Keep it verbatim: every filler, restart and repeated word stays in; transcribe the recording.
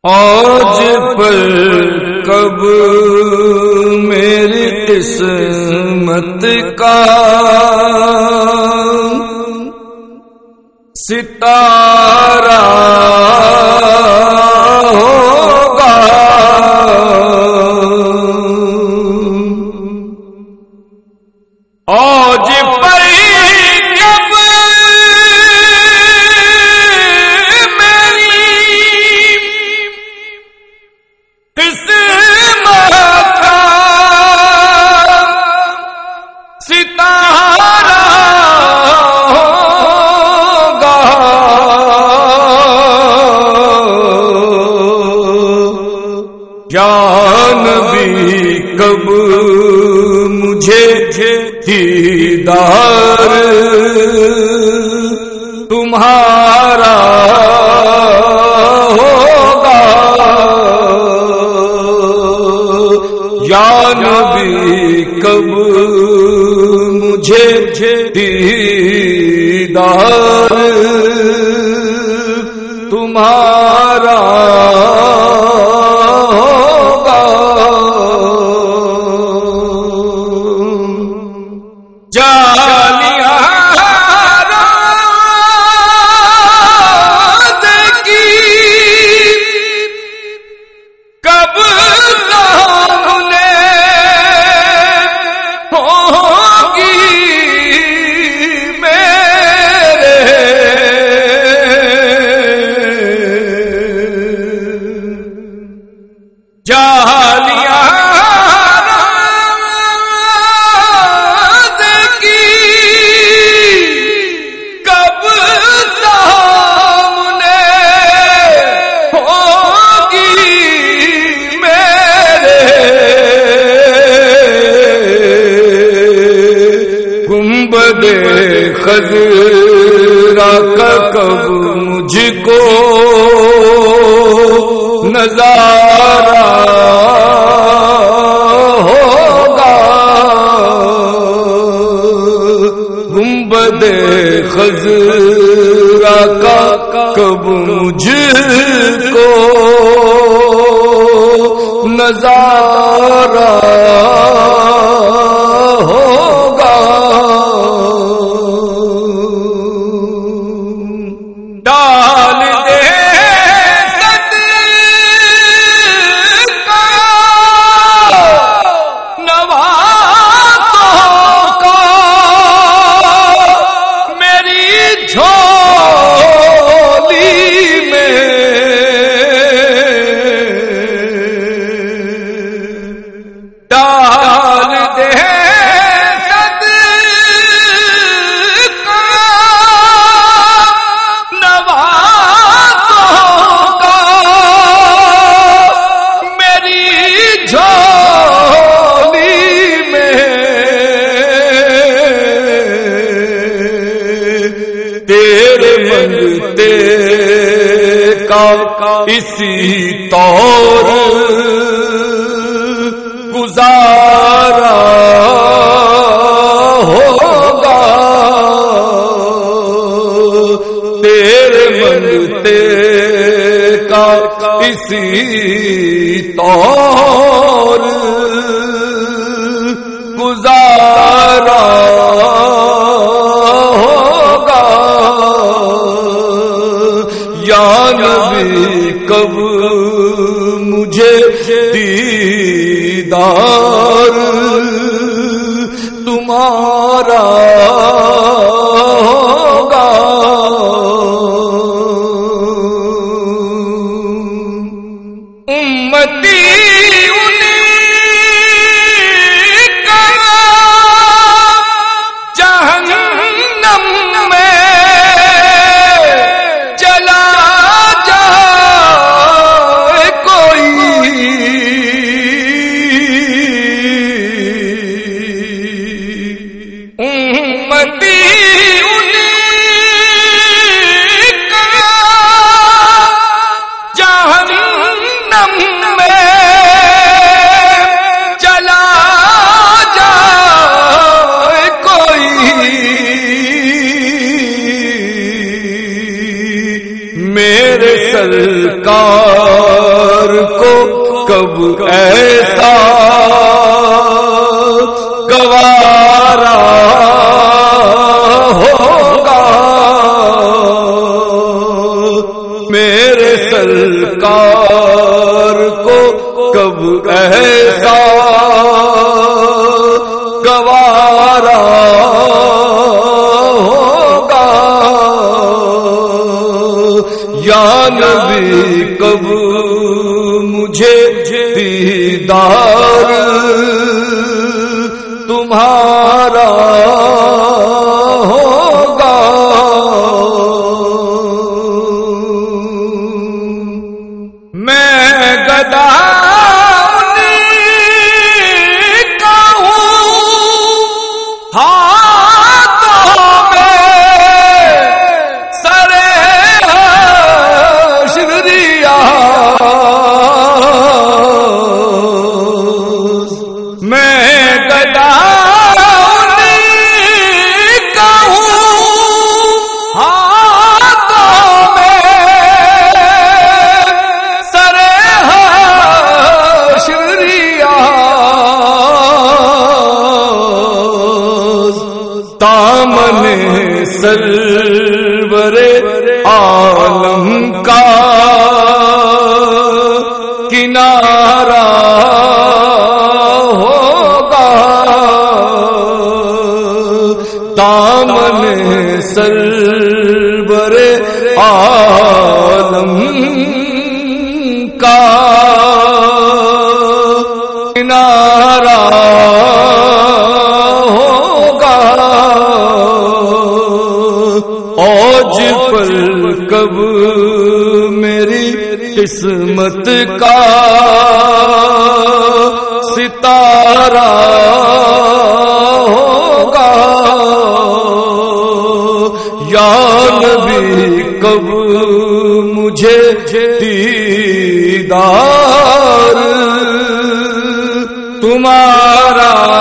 آج پر کب میری قسمت کا ستارہ ہوگا، آج پر کب میری قسمت کا ستارہ ہوگا، یا نبی کب مجھے دیدار تمہارا ہوگا، یا نبی کب مجھے دیدار تمہارا ہوگا، جالیاں راز کی کب سامنے ہوگی میرے، جالیاں خضرا کا کب مجھ کو نظارہ ہوگا، گنبد خضرا کا کب مجھ کو نظارہ ہوگا، ڈال دے صدقہ نوازوں کا میری جھولی میں، ڈال دے اسی طور گزارا ہوگا، تیرے منگتے کا اسی طور گزارا ہوگا، یا نبی کب مجھے دیدار تمہارا ہوگا، امتی سرکار کو کب ایسا گوارا ہوگا، میرے سرکار کو کب ایسا گوارا ہوگا، یا نبی کب مجھے دیدار تمہارا ہوگا۔ میں گدا سرور عالم کا کنارہ ہوگا، دامن سرور عالم کا کنارہ اوج پر کب میری قسمت کا ستارہ ہوگا، یا نبی کب مجھے دیدار تمہارا